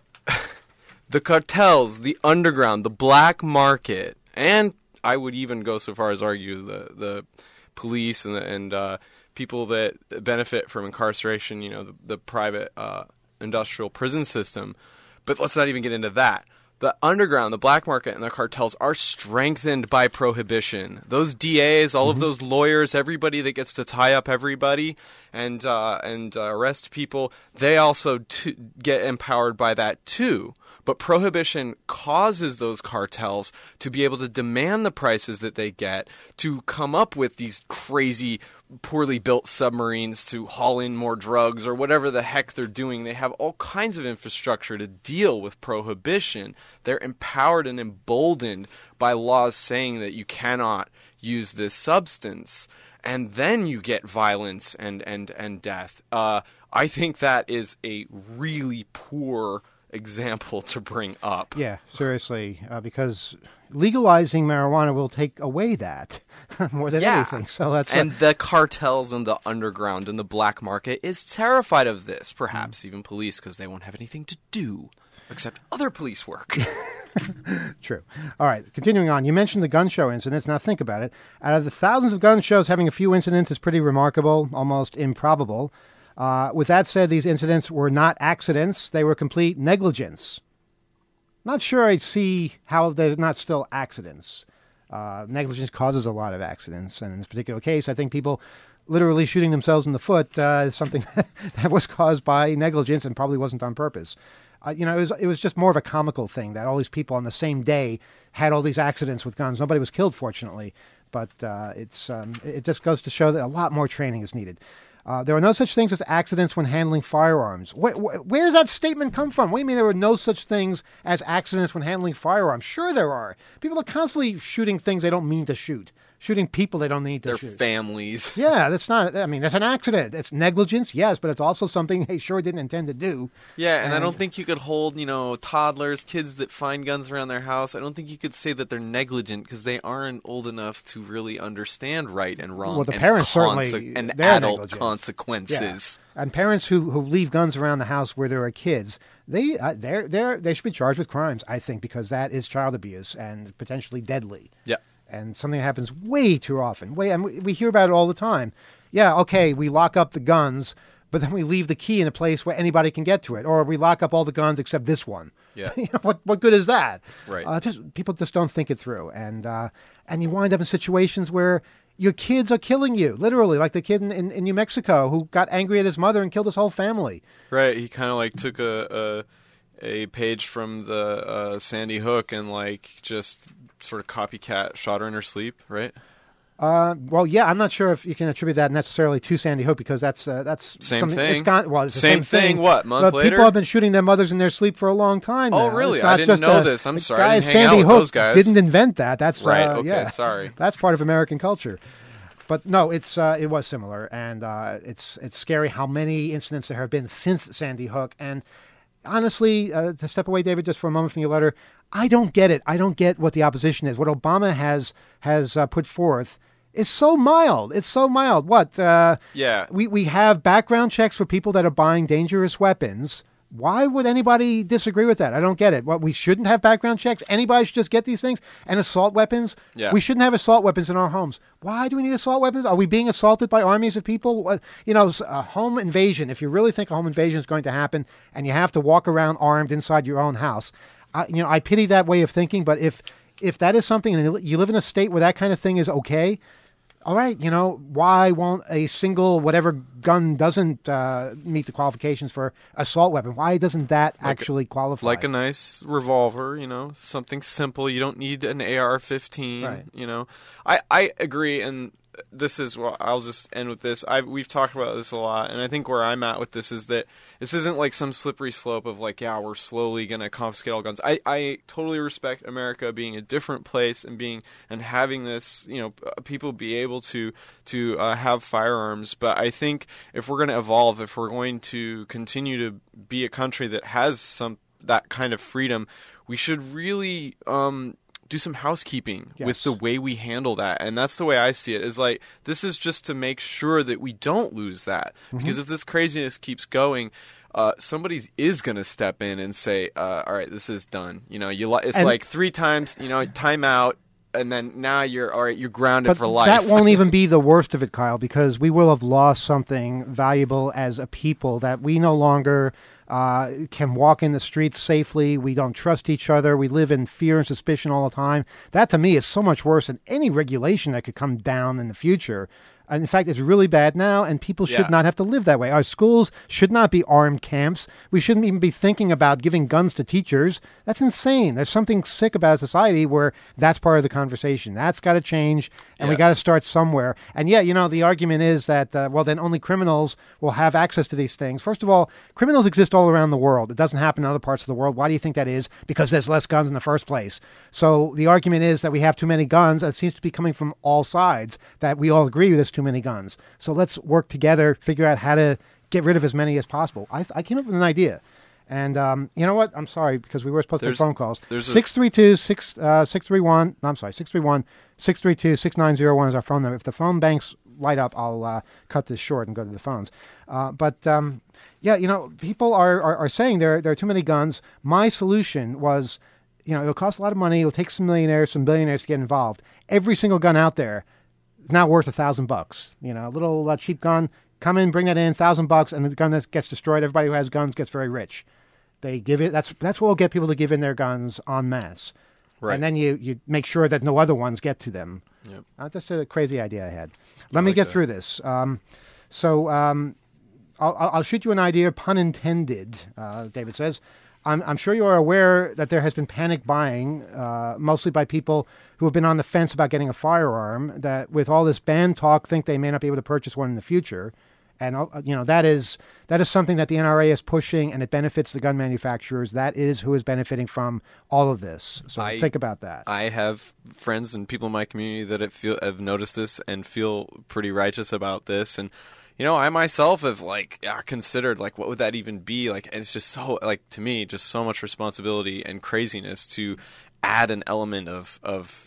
cartels, the underground, the black market, and I would even go so far as argue the police and people that benefit from incarceration, the private industrial prison system. But let's not even get into that. The underground, the black market, and the cartels are strengthened by prohibition. Those DAs, all of those lawyers, everybody that gets to tie up everybody and arrest people, they also get empowered by that too. But prohibition causes those cartels to be able to demand the prices that they get, to come up with these crazy, poorly built submarines to haul in more drugs or whatever the heck they're doing. They have all kinds of infrastructure to deal with prohibition. They're empowered and emboldened by laws saying that you cannot use this substance. And then you get violence and death. I think that is a really poor example to bring up. Yeah, seriously, because legalizing marijuana will take away that more than anything. So that's the cartels and the underground and the black market is terrified of this. Perhaps even police, because they won't have anything to do except other police work. True. All right, continuing on. You mentioned the gun show incidents. Now think about it. Out of the thousands of gun shows, having a few incidents is pretty remarkable, almost improbable. With that said, these incidents were not accidents. They were complete negligence. Not sure I see how they're not still accidents. Negligence causes a lot of accidents. And in this particular case, I think people literally shooting themselves in the foot is something that was caused by negligence and probably wasn't on purpose. It was just more of a comical thing that all these people on the same day had all these accidents with guns. Nobody was killed, fortunately. but it just goes to show that a lot more training is needed. There are no such things as accidents when handling firearms. Where does that statement come from? What do you mean there are no such things as accidents when handling firearms? Sure there are. People are constantly shooting things they don't mean to shoot. Shooting people they don't need to shoot. Their families. Yeah, that's an accident. It's negligence, yes, but it's also something they sure didn't intend to do. Yeah, and I don't think you could hold, toddlers, kids that find guns around their house. I don't think you could say that they're negligent because they aren't old enough to really understand right and wrong. Well, the parents certainly, and they're adult negligent. consequences. Yeah. And parents who leave guns around the house where there are kids, they should be charged with crimes, I think, because that is child abuse and potentially deadly. Yeah. And something that happens way too often. And we hear about it all the time. Yeah, okay, we lock up the guns, but then we leave the key in a place where anybody can get to it. Or we lock up all the guns except this one. Yeah. What good is that? Right. People just don't think it through. And you wind up in situations where your kids are killing you, literally, like the kid in New Mexico who got angry at his mother and killed his whole family. Right. He kind of took a page from the Sandy Hook and just sort of copycat shot her in her sleep, right? Well, yeah, I'm not sure if you can attribute that necessarily to Sandy Hook because that's same thing. It's gone, well, it's the same thing. What month later? People have been shooting their mothers in their sleep for a long time. Oh, now. really? I didn't know this. I'm sorry. I didn't hang Sandy out with Hook those guys. Didn't invent that. That's right. Okay. Yeah. Sorry. That's part of American culture. But no, it was similar, and it's scary how many incidents there have been since Sandy Hook. And honestly, to step away, David, just for a moment from your letter, I don't get it. I don't get what the opposition is. What Obama has put forth is so mild. It's so mild. What? Yeah. We have background checks for people that are buying dangerous weapons. Why would anybody disagree with that? I don't get it. What, we shouldn't have background checks? Anybody should just get these things? And assault weapons? Yeah. We shouldn't have assault weapons in our homes. Why do we need assault weapons? Are we being assaulted by armies of people? A home invasion, if you really think a home invasion is going to happen and you have to walk around armed inside your own house, I pity that way of thinking, but if that is something and you live in a state where that kind of thing is okay, all right, why won't a single whatever gun doesn't meet the qualifications for assault weapon? Why doesn't that actually qualify? Like a nice revolver, something simple. You don't need an AR-15. Right. I agree, and this is I'll just end with this. We've talked about this a lot, and I think where I'm at with this is that this isn't like some slippery slope of we're slowly going to confiscate all guns. I totally respect America being a different place and having this, people be able to have firearms. But I think if we're going to evolve, if we're going to continue to be a country that has that kind of freedom, we should really do some housekeeping with the way we handle that. And that's the way I see it, is this is just to make sure that we don't lose that. Because if this craziness keeps going, somebody is going to step in and say, all right, this is done. It's 3 times, time out. And then now you're all right. You're grounded for life. That won't even be the worst of it, Kyle, because we will have lost something valuable as a people that we no longer can walk in the streets safely. We don't trust each other. We live in fear and suspicion all the time. That, to me, is so much worse than any regulation that could come down in the future. In fact, it's really bad now, and people should not have to live that way. Our schools should not be armed camps. We shouldn't even be thinking about giving guns to teachers. That's insane. There's something sick about a society where that's part of the conversation. That's got to change, and we got to start somewhere. And the argument is that, then only criminals will have access to these things. First of all, criminals exist all around the world. It doesn't happen in other parts of the world. Why do you think that is? Because there's less guns in the first place. So the argument is that we have too many guns, and it seems to be coming from all sides, that we all agree there's too many guns. So let's work together, figure out how to get rid of as many as possible. I came up with an idea. And you know what? I'm sorry, because we were supposed to have phone calls. 632-631-6901 is our phone number. If the phone banks light up, I'll cut this short and go to the phones. People are saying there are too many guns. My solution was, it'll cost a lot of money. It'll take some millionaires, some billionaires to get involved. Every single gun out there is now worth $1,000. A little cheap gun. Come in, bring that in, $1,000, and the gun that gets destroyed. Everybody who has guns gets very rich. They give it. That's what will get people to give in their guns en masse. Right. And then you make sure that no other ones get to them. Yep. That's a crazy idea I had. Let me get through this. I'll shoot you an idea, pun intended, David says. I'm sure you are aware that there has been panic buying, mostly by people who have been on the fence about getting a firearm, that with all this ban talk think they may not be able to purchase one in the future. And, that is something that the NRA is pushing, and it benefits the gun manufacturers. That is who is benefiting from all of this. So think about that. I have friends and people in my community that have noticed this and feel pretty righteous about this. And, I myself have considered what would that even be? And it's just so to me, just so much responsibility and craziness to add an element of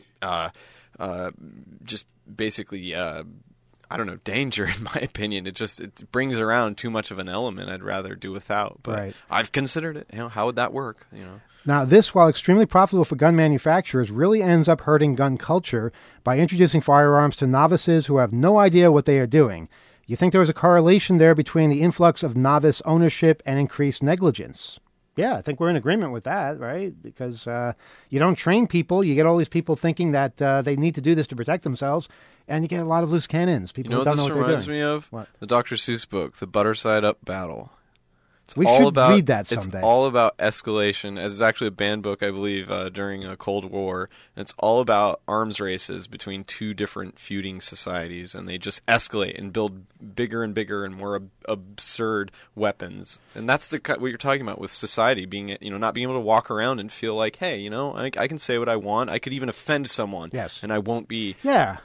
just basically I don't know, danger, in my opinion. It brings around too much of an element I'd rather do without. But right. I've considered it. How would that work? Now, this, while extremely profitable for gun manufacturers, really ends up hurting gun culture by introducing firearms to novices who have no idea what they are doing. You think there was a correlation there between the influx of novice ownership and increased negligence? Yeah, I think we're in agreement with that, right? Because you don't train people. You get all these people thinking that they need to do this to protect themselves, and you get a lot of loose cannons. People who don't know what they're doing. This reminds me of? What? The Dr. Seuss book, The Butter Side Up Battle. We should read that someday. It's all about escalation. It's actually a banned book, I believe, during a Cold War. And it's all about arms races between two different feuding societies, and they just escalate and build bigger and bigger and more absurd weapons. And that's what you're talking about with society being, not being able to walk around and feel like, hey, I can say what I want. I could even offend someone. Yes. And I won't be. Yeah,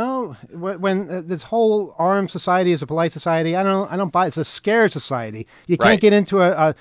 when this whole armed society is a polite society, I don't buy it. It's a scared society. You can't get into a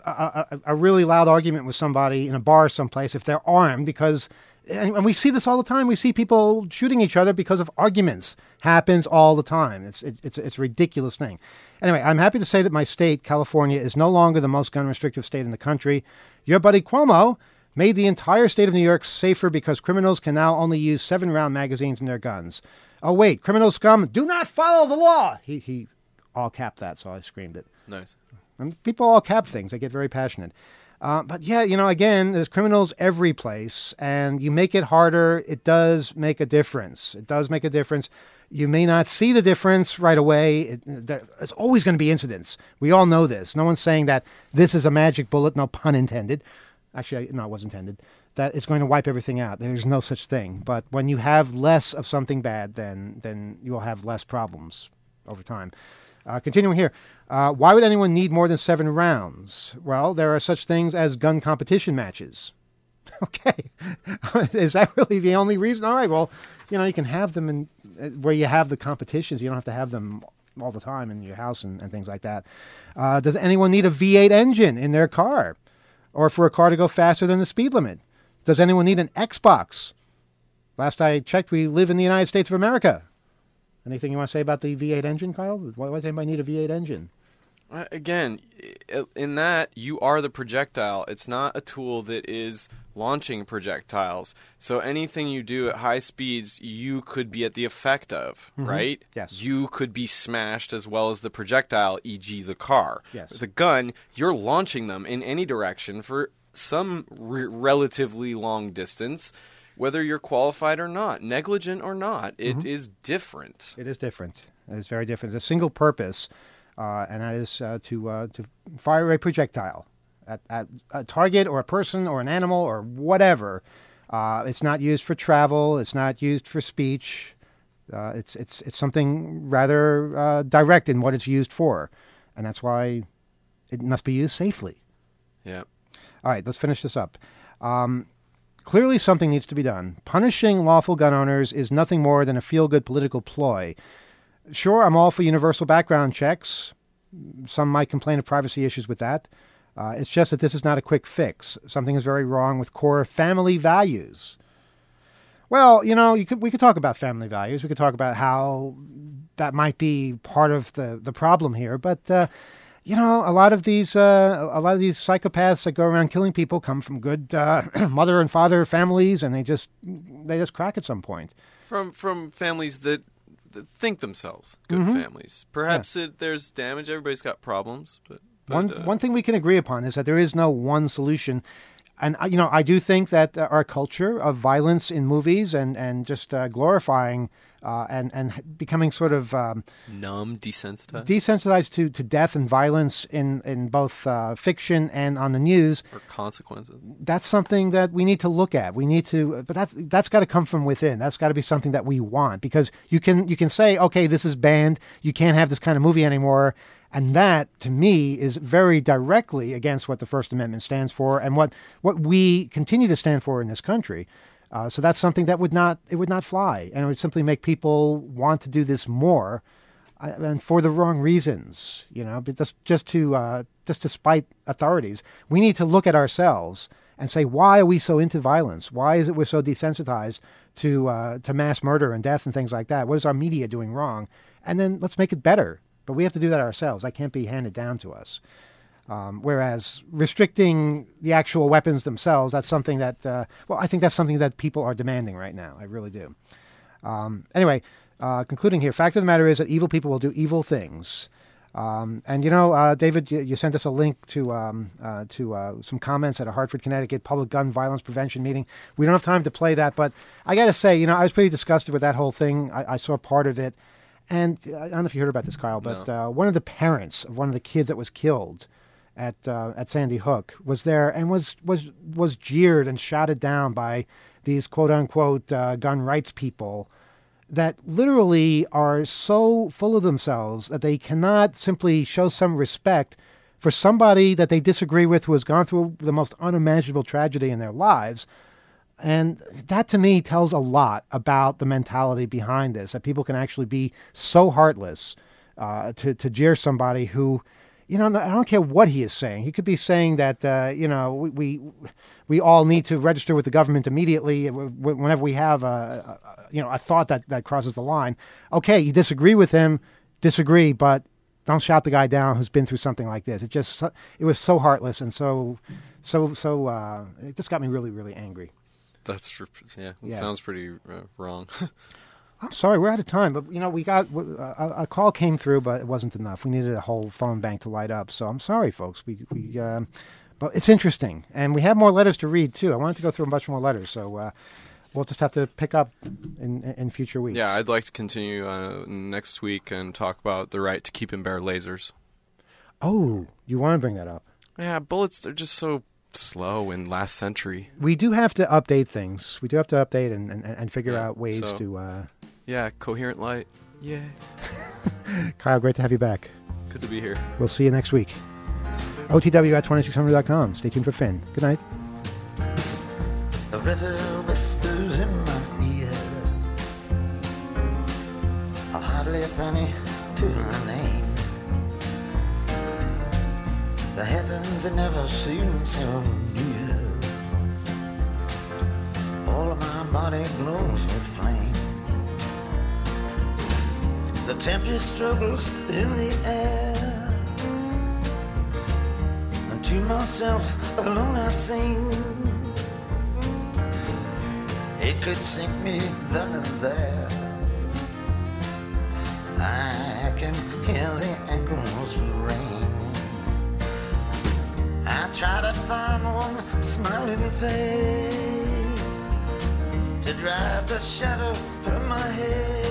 really loud argument with somebody in a bar someplace if they're armed, because, and we see this all the time. We see people shooting each other because of arguments. Happens all the time. It's a ridiculous thing. Anyway, I'm happy to say that my state, California, is no longer the most gun restrictive state in the country. Your buddy Cuomo made the entire state of New York safer because criminals can now only use 7-round magazines in their guns. Oh wait, criminal scum, do not follow the law. He all capped that, so I screamed it. Nice. And people all cap things. They get very passionate. But yeah, again, there's criminals every place, and you make it harder. It does make a difference. It does make a difference. You may not see the difference right away. It's always going to be incidents. We all know this. No one's saying that this is a magic bullet, no pun intended. Actually, no, it was intended. That it's going to wipe everything out. There's no such thing. But when you have less of something bad, then you will have less problems over time. Continuing here. Why would anyone need more than 7 rounds? Well, there are such things as gun competition matches. Okay. Is that really the only reason? All right, well, you can have them in where you have the competitions. You don't have to have them all the time in your house and things like that. Does anyone need a V8 engine in their car? Or for a car to go faster than the speed limit? Does anyone need an Xbox? Last I checked, we live in the United States of America. Anything you want to say about the V8 engine, Kyle? Why does anybody need a V8 engine? Again, in that, you are the projectile. It's not a tool that is launching projectiles. So anything you do at high speeds, you could be at the effect of, right? Yes. You could be smashed as well as the projectile, e.g. the car. Yes. With a gun, you're launching them in any direction for some relatively long distance, whether you're qualified or not, negligent or not. It is different. It is different. It is very different. It's a single purpose, and that is to fire a projectile at a target or a person or an animal or whatever. It's not used for travel. It's not used for speech. It's something rather direct in what it's used for, and that's why it must be used safely. Yeah. All right, let's finish this up. Clearly something needs to be done. Punishing lawful gun owners is nothing more than a feel-good political ploy. Sure, I'm all for universal background checks. Some might complain of privacy issues with that. It's just that this is not a quick fix. Something is very wrong with core family values. Well, we could talk about family values. We could talk about how that might be part of the problem here. But a lot of these psychopaths that go around killing people come from good mother and father families, and they just crack at some point. From families that think themselves good families. Perhaps there's damage. Everybody's got problems, but one thing we can agree upon is that there is no one solution. And I do think that our culture of violence in movies and just glorifying and becoming sort of Numb, desensitized, desensitized to death and violence in both fiction and on the news. or consequences. That's something that we need to look at. We need to, but that's got to come from within. That's got to be something that we want, because you can say, okay, this is banned. You can't have this kind of movie anymore. And that, to me, is very directly against what the First Amendment stands for and what we continue to stand for in this country. So that's something that would not fly, and it would simply make people want to do this more, and for the wrong reasons. But just to spite authorities. We need to look at ourselves and say, why are we so into violence? Why is it we're so desensitized to mass murder and death and things like that? What is our media doing wrong? And then let's make it better. But we have to do that ourselves. That can't be handed down to us. Whereas restricting the actual weapons themselves, that's something that, I think that's something that people are demanding right now. I really do. Anyway, concluding here, fact of the matter is that evil people will do evil things. And David, you sent us a link to some comments at a Hartford, Connecticut public gun violence prevention meeting. We don't have time to play that, but I got to say, I was pretty disgusted with that whole thing. I saw part of it. And I don't know if you heard about this, Kyle, but No. One of the parents of one of the kids that was killed at Sandy Hook was there and was jeered and shouted down by these quote unquote gun rights people that literally are so full of themselves that they cannot simply show some respect for somebody that they disagree with who has gone through the most unimaginable tragedy in their lives. And that, to me, tells a lot about the mentality behind this, that people can actually be so heartless to jeer somebody who, I don't care what he is saying. He could be saying that, we all need to register with the government immediately whenever we have a thought that crosses the line. Okay, you disagree with him, but don't shout the guy down who's been through something like this. It was so heartless and so it just got me really, really angry. That's Yeah. sounds pretty wrong. I'm sorry, we're out of time, but we got a call came through, but it wasn't enough. We needed a whole phone bank to light up. So I'm sorry, folks. But it's interesting, and we have more letters to read too. I wanted to go through a bunch more letters, so we'll just have to pick up in future weeks. Yeah, I'd like to continue next week and talk about the right to keep and bear lasers. Oh, you want to bring that up? Yeah, bullets—they're just so slow in last century. We do have to update things. We do have to update and figure out ways to. Yeah, coherent light. Yeah. Kyle, great to have you back. Good to be here. We'll see you next week. OTW@2600.com. Stay tuned for Finn. Good night. The river whispers in my ear, I've hardly a penny to my name. The heavens have never seemed so near. All of my body glows with flame. The tempest struggles in the air, and to myself alone I sing. It could sink me then and there. I can hear the echoes ring. I try to find one smiling face to drive the shadow from my head.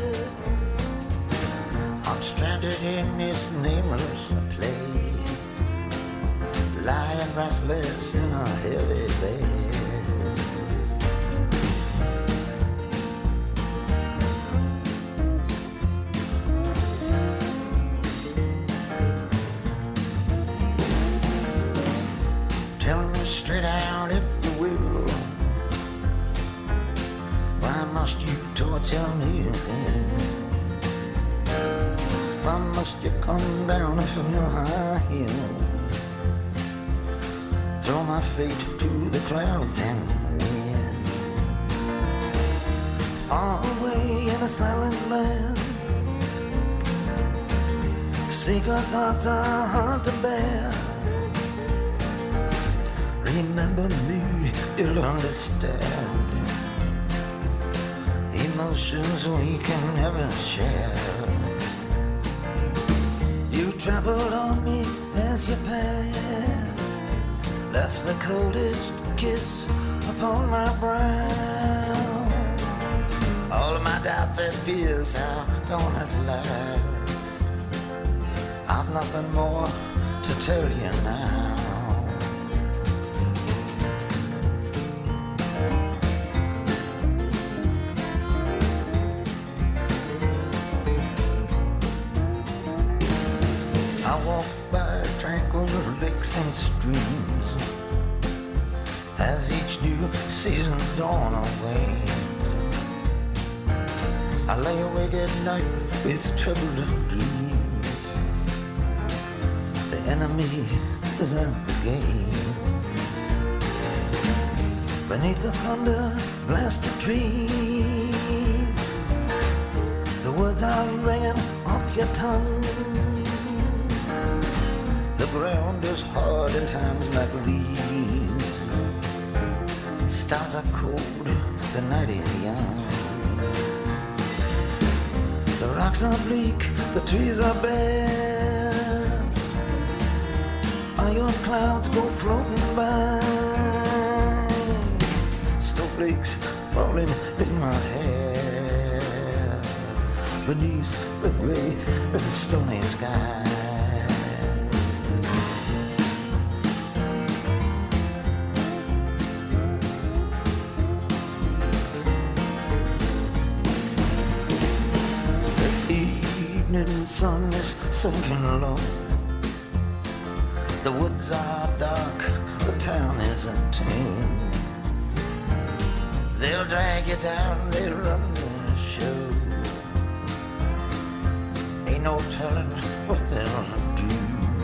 I'm stranded in this nameless place, lying restless in a heavy bed. Tell me straight out if you will, why must you torture me thin? Why must you come down from your high hill, throw my fate to the clouds and win? Far away in a silent land, secret thoughts are hard to bear. Remember me, you'll understand. Emotions we can never share. You trampled on me as you passed, left the coldest kiss upon my brow. All of my doubts and fears are gone at last. I've nothing more to tell you now. I walk by tranquil lakes and streams as each new season's dawn awaits. I lay awake at night with troubled dreams. The enemy is at the gate. Beneath the thunder blasted trees, the words are ringing off your tongue. The ground is hard in times like these. Stars are cold, the night is young. The rocks are bleak, the trees are bare. Iron clouds go floating by. Snowflakes falling in my hair beneath the gray of the stony sky. The sun is sinking low. The woods are dark, the town is in tune. They'll drag you down, they'll run the show. Ain't no telling what they'll do.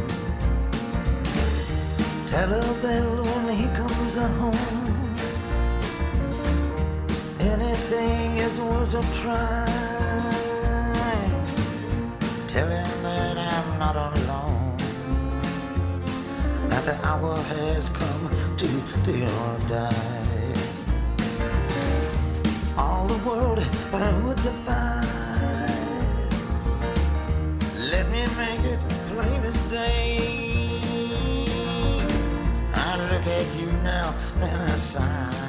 Tell a bell when he comes home. Anything is worth a try. Tell him that I'm not alone, that the hour has come to do or die. All the world I would defy. Let me make it plain as day. I look at you now and I sigh.